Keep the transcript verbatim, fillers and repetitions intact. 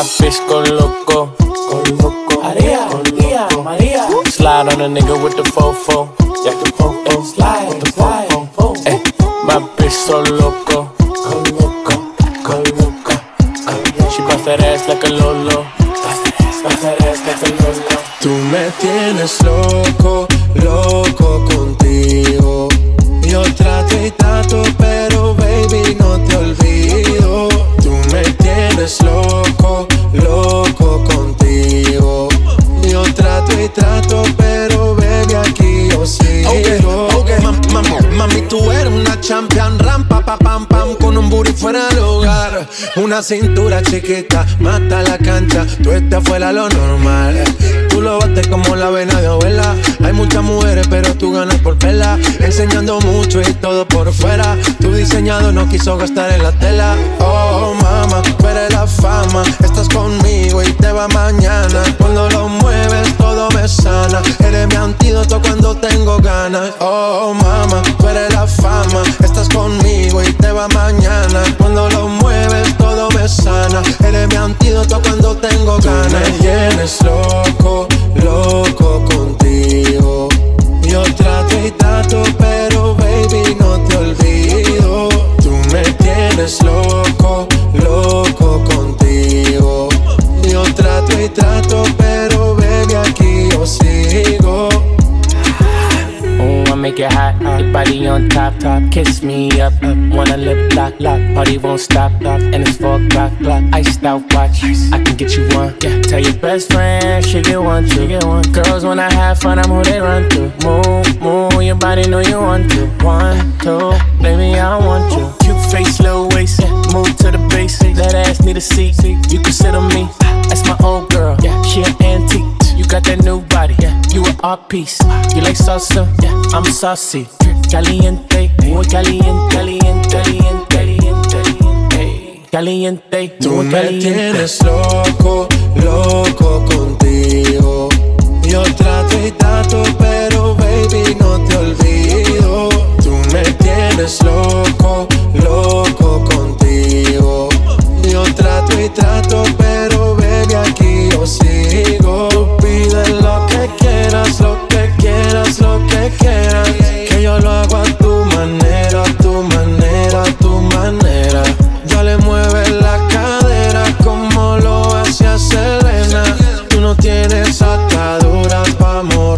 My bitch go loco, go loco. Maria, Maria, Maria. Slide on a nigga with the fofo. Yeah, the fofo. Slide, with the fofo. Ay, my bitch so loco, go loco, go loco. She bust that ass like a lolo. Bust that ass like a lolo. Tú me tienes loco, loco contigo. Yo trato y trato, pero baby no te olvido. Tú me tienes loco, loco contigo. Yo trato y trato, pero baby aquí yo sigo. Okay, okay. Mam, mam, mami, tú eres una champion, rampa, pa, pam, pam, con un booty fuera del hogar. Una cintura chiquita, mata la cancha, tú estás fuera lo normal. Tú lo bates como la vena de abuela. Hay muchas mujeres, pero tú ganas por vela. Enseñando mucho y todo por fuera. Tu diseñado no quiso gastar en la tela. Oh, mama, tú eres la fama. Estás conmigo y te va mañana. Cuando lo mueves, todo me sana. Eres mi antídoto cuando tengo ganas. Oh, mama, tú eres la fama. Estás conmigo y te va mañana. Cuando lo mueves, todo me sana. Eres mi antídoto cuando tengo ganas. Tú me tienes loco, loco contigo. Yo trato y trato, pero baby no te olvido. Tú me tienes loco, loco contigo. Yo trato y trato, pero baby aquí yo sigo. Ooh, I make it hot, your body on top, top. Kiss me up, up. Wanna lip lock, lock. Party won't stop, stop. And it's four o'clock, clock. Iced out watch, I can get you one. Yeah, tell your best friend she get one, she get one. Girls when I have fun, I'm who they run to. Move, move, your body know you want to. One, two, baby I want you. Cute face, little waist, yeah. Move to the base. That ass need a seat, you can sit on me. That's my old girl, yeah. She an antique. You got that new body, yeah. You an art piece. You like salsa, yeah. I'm saucy. Caliente, muy caliente, caliente, caliente, caliente, caliente. Tú me tienes loco, loco contigo. Yo trato y trato, pero baby no te olvido. Tú me tienes loco, loco contigo. Yo trato y trato, pero baby aquí yo sigo. Tú pides lo que quieras, lo que quieras, lo que quieras. Que yo lo hago a tu manera, a tu manera, a tu manera. Ya le mueves la cadera como lo hacía Selena. Tú no tienes ataduras pa' morir.